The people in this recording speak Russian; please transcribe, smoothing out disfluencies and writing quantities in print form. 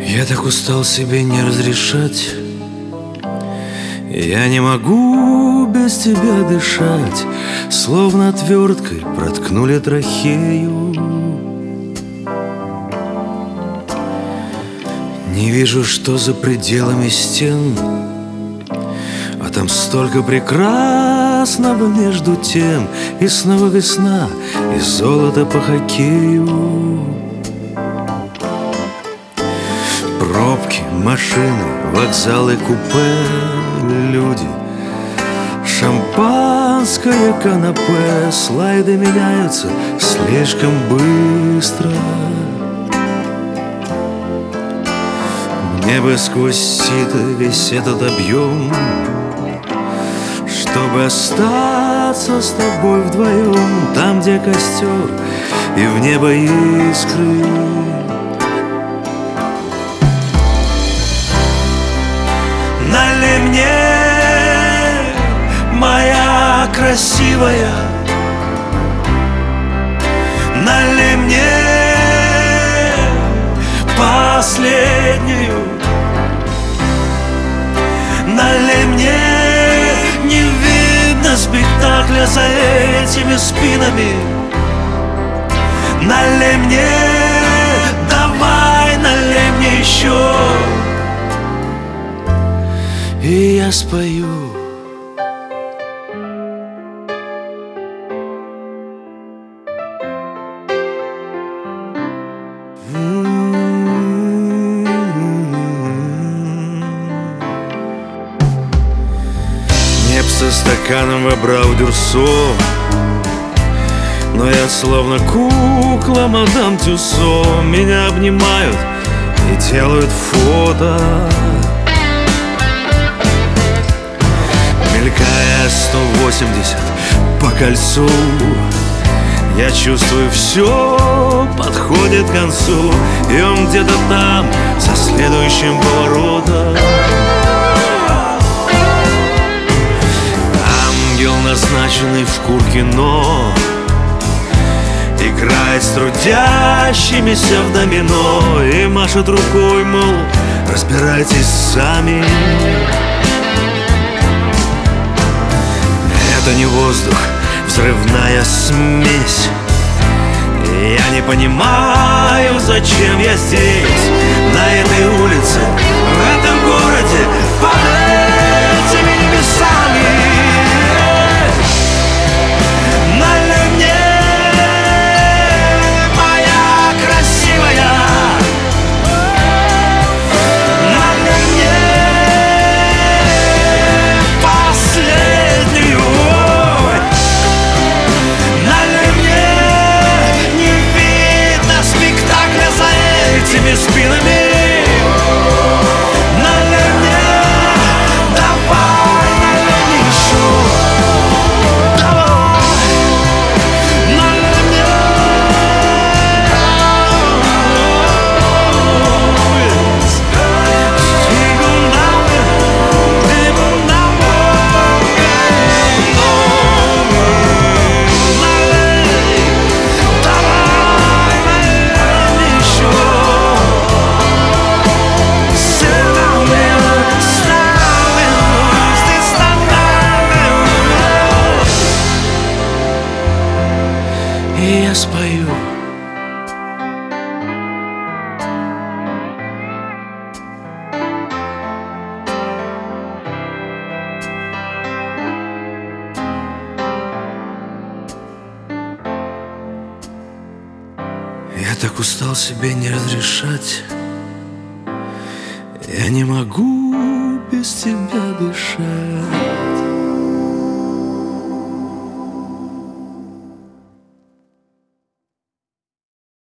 Я так устал себе не разрешать. Я не могу без тебя дышать, словно отверткой проткнули трахею. Не вижу, что за пределами стен, а там столько прекрасного между тем. И снова весна, и золото по хоккею. Пробки, машины, вокзалы, купе, люди, шампанское канапе. Слайды меняются слишком быстро. Мне бы сквозь сито весь этот объем, чтобы остаться с тобой вдвоем. Там, где костер и в небо искры. Налей мне, моя красивая, налей мне последнюю. Налей мне, не видно спектакля за этими спинами. Налей мне, давай, налей мне еще. И я спою. Неб со стаканом вобрал дюрсо, но я словно кукла мадам Тюссо. Меня обнимают и делают фото. Мелькая 180 по кольцу, я чувствую, все подходит к концу. И он где-то там, за следующим поворотом. Ангел, назначенный в Куркино, играет с трудящимися в домино и машет рукой, мол, разбирайтесь сами. Это не воздух, взрывная смесь. Я не понимаю, зачем я здесь, на этой улице, в этом городе, под этими небесами. Налей мне, моя красивая, налей мне последнюю. Этими спинами. Налей мне, давай, налей мне еще. Давай, налей мне. И я спою. Я так устал себе не разрешать. Я не могу без тебя дышать.